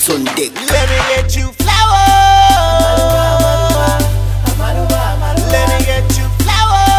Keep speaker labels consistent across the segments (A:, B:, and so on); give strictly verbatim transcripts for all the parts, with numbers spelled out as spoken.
A: Beats on deck.
B: Let me get you flowers. Let me get you flowers.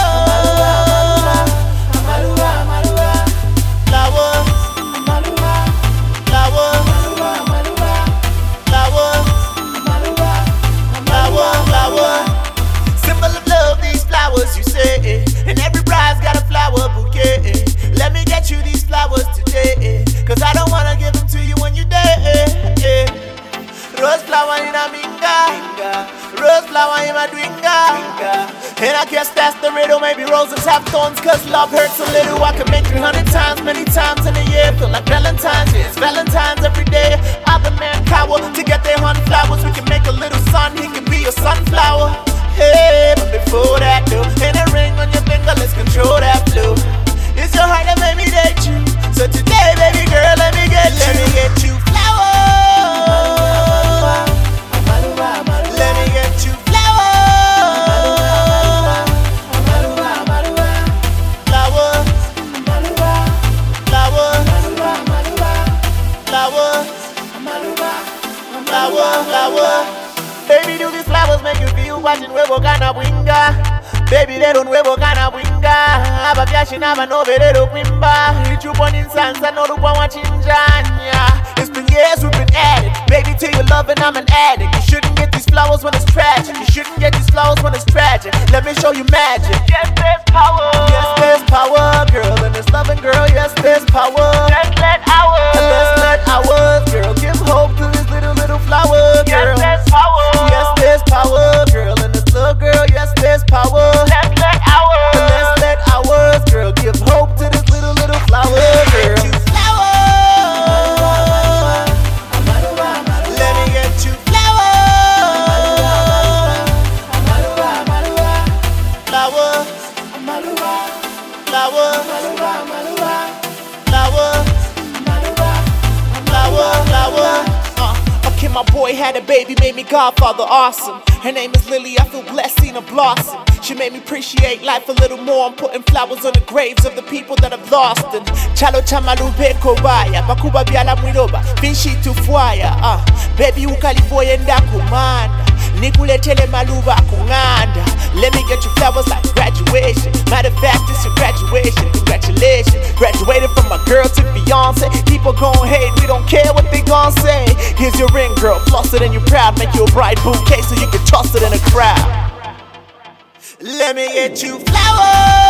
B: Flowers. Flowers. Flowers. Flowers. Flowers. Symbol of love, these flowers you say. And every bride's got a flower bouquet. Let me get you these flowers today. Cause I don't wanna give them to you when you're dead. Rose flower in a minga, rose flower in my dwinga. And I guess that's the riddle. Maybe roses have thorns cause love hurts a little. I can make three hundred times, many times in a year. Feel like Valentine's, yeah, it's Valentine's every day. Other man cower to get their honey flowers. We can make a little sun, he can be your sunflower. Hey, but before that though, and a ring on your finger, let's control that flow. It's your heart that made me date you. So today, baby girl, let me get let me get you flowers. Let me get you flowers. Flowers. Flowers. Flowers. Flowers. Flowers. Baby, do these flowers make you feel watching huevo gana winga? Baby, they don't huevo gana winga. Aba vyashi nama no verero kwimba. Ichupo ninsansa no lupa wachinjanya. It's been years we've been at it. Baby, till you're loving, I'm an addict. You shouldn't get these flowers when it's tragic. You shouldn't get these flowers when it's tragic. Let me show you magic. Yes, there's power. Yes, there's power, girl. And it's loving, girl. Yes, there's power. Let's let ours. Let's let ours, girl. Give hope to this little, little flower, girl. Yes, there's power. Yes, there's power, girl. And this little girl. Yes, there's power. Let's let ours. Let's let ours, girl. Give hope to this little, little flower, girl. Flowers, flowers, flowers, flowers. Uh, okay, my boy had a baby, made me godfather, awesome. Her name is Lily, I feel blessed seeing her blossom. She made me appreciate life a little more. I'm putting flowers on the graves of the people that I've lost. And chalo chamalupe kobaya, bakuba biala mwiloba, vinshi tufuaya. Uh, baby ukaliboye ndakumanda, nikuletele maluba kunganda. Let me get you flowers like graduation. Matter of fact, it's your graduation. Congratulations, graduated from my girl to Beyonce. People gon' hate, we don't care what they gon' say. Here's your ring, girl, floss it and you're proud. Make you a bright bouquet so you can toss it in a crowd. Let me get you flowers.